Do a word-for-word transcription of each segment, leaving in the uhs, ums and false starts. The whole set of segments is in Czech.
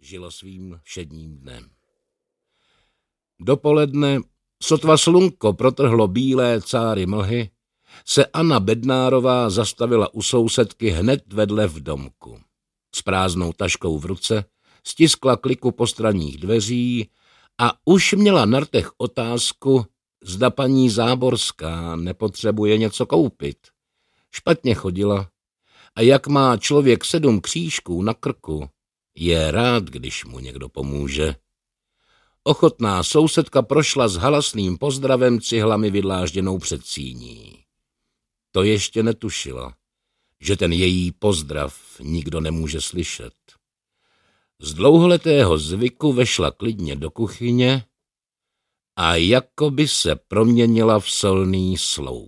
žilo svým všedním dnem. Dopoledne, sotva slunko protrhlo bílé cáry mlhy, se Anna Bednárová zastavila u sousedky hned vedle v domku. S prázdnou taškou v ruce stiskla kliku postranních dveří a už měla na rtech otázku, zda paní Záborská nepotřebuje něco koupit. Špatně chodila a jak má člověk sedm křížků na krku, je rád, když mu někdo pomůže. Ochotná sousedka prošla s halasným pozdravem cihlami vydlážděnou před síní. To ještě netušila, že ten její pozdrav nikdo nemůže slyšet. Z dlouholetého zvyku vešla klidně do kuchyně a jakoby se proměnila v solný sloup.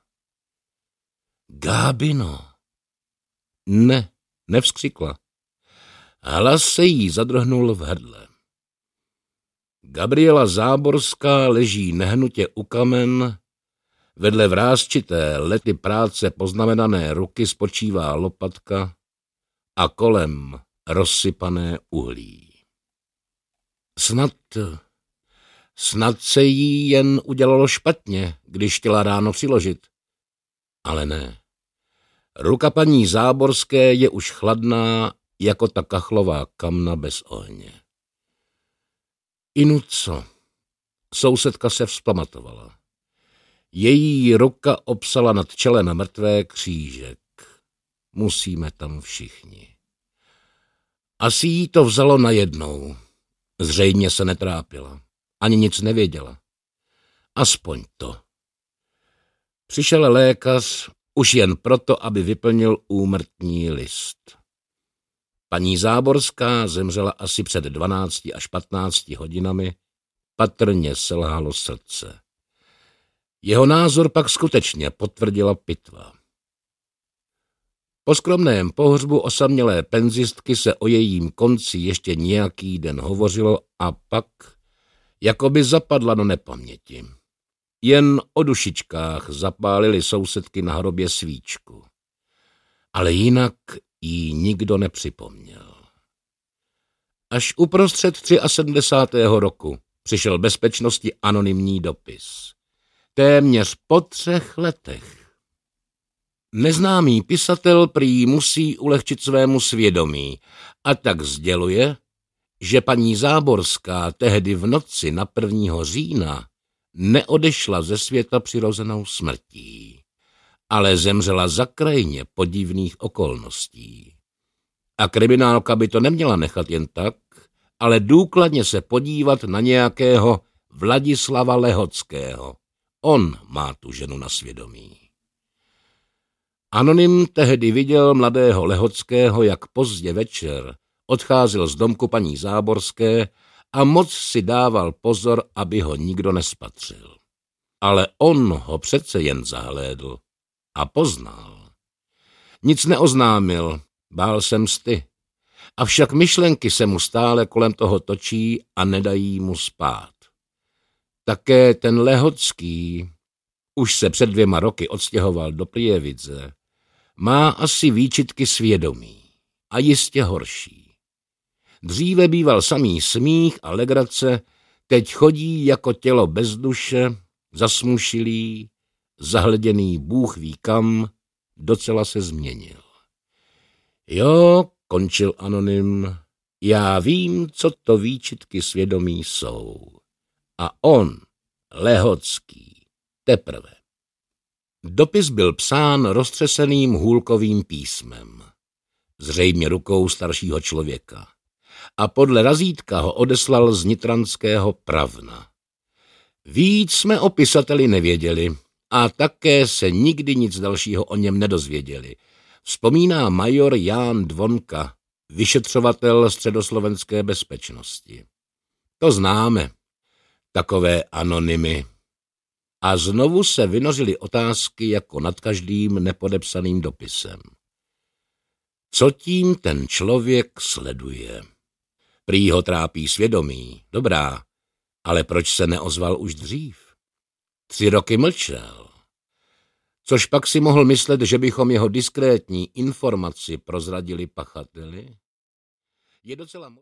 Gábino! Ne, nevzkřikla. Hlas se jí zadrhnul v hrdle. Gabriela Záborská leží nehnutě u kamen, vedle vrásčité lety práce poznamenané ruky spočívá lopatka a kolem rozsypané uhlí. Snad, snad se jí jen udělalo špatně, když chtěla ráno přiložit. Ale ne. Ruka paní Záborské je už chladná jako ta kachlová kamna bez ohně. Inu co? Sousedka se vzpamatovala. Její ruka opsala nad čelem mrtvé křížek. Musíme tam všichni. Asi jí to vzalo najednou. Zřejmě se netrápila. Ani nic nevěděla. Aspoň to. Přišel lékař už jen proto, aby vyplnil úmrtní list. Paní Záborská zemřela asi před dvanácti až patnácti hodinami, patrně selhalo srdce. Jeho názor pak skutečně potvrdila pitva. Po skromném pohřbu osamělé penzistky se o jejím konci ještě nějaký den hovořilo a pak jakoby zapadla do nepaměti. Jen o dušičkách zapálili sousedky na hrobě svíčku. Ale jinak jí nikdo nepřipomněl. Až uprostřed sedmdesátého třetího roku přišel bezpečnosti anonymní dopis. Téměř po třech letech. Neznámý pisatel prý musí ulehčit svému svědomí a tak sděluje, že paní Záborská tehdy v noci na prvního října neodešla ze světa přirozenou smrtí, ale zemřela za krajně podivných okolností. A kriminálka by to neměla nechat jen tak, ale důkladně se podívat na nějakého Vladislava Lehockého. On má tu ženu na svědomí. Anonym tehdy viděl mladého Lehockého, jak pozdě večer odcházel z domku paní Záborské a moc si dával pozor, aby ho nikdo nespatřil. Ale on ho přece jen zahlédl a poznal. Nic neoznámil, bál se msty. Avšak myšlenky se mu stále kolem toho točí a nedají mu spát. Také ten Lehocký, už se před dvěma roky odstěhoval do Prievidze, má asi výčitky svědomí a jistě horší. Dříve býval samý smích a legrace, teď chodí jako tělo bez duše, zasmušilý, zahleděný Bůh ví kam, docela se změnil. Jo, končil anonym, já vím, co to výčitky svědomí jsou. A on, Lehocký, teprve. Dopis byl psán roztřeseným hůlkovým písmem, zřejmě rukou staršího člověka, a podle razítka ho odeslal z nitranského Pravna. Víc jsme o pisateli nevěděli a také se nikdy nic dalšího o něm nedozvěděli, vzpomíná major Ján Dvonka, vyšetřovatel středoslovenské bezpečnosti. To známe, takové anonymy. A znovu se vynořily otázky jako nad každým nepodepsaným dopisem. Co tím ten člověk sleduje? Prý ho trápí svědomí, dobrá, ale proč se neozval už dřív? Tři roky mlčel. Což pak si mohl myslet, že bychom jeho diskrétní informaci prozradili pachateli? Je docela